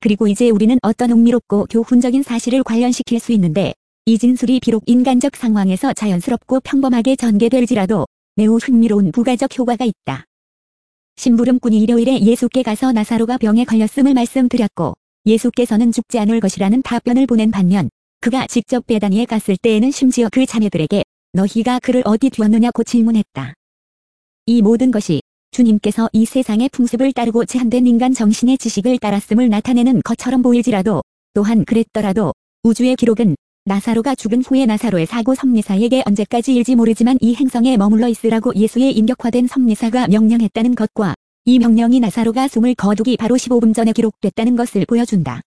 그리고 이제 우리는 어떤 흥미롭고 교훈적인 사실을 관련시킬 수 있는데, 이 진술이 비록 인간적 상황에서 자연스럽고 평범하게 전개될지라도 매우 흥미로운 부가적 효과가 있다. 심부름꾼이 일요일에 예수께 가서 나사로가 병에 걸렸음을 말씀드렸고, 예수께서는 죽지 않을 것이라는 답변을 보낸 반면, 그가 직접 베다니에 갔을 때에는 심지어 그 자매들에게 너희가 그를 어디 두었느냐고 질문했다. 이 모든 것이 주님께서 이 세상의 풍습을 따르고 제한된 인간 정신의 지식을 따랐음을 나타내는 것처럼 보일지라도, 또한 그랬더라도 우주의 기록은 나사로가 죽은 후에 나사로의 사고 섭리사에게 언제까지일지 모르지만 이 행성에 머물러 있으라고 예수의 인격화된 섭리사가 명령했다는 것과 이 명령이 나사로가 숨을 거두기 바로 15분 전에 기록됐다는 것을 보여준다.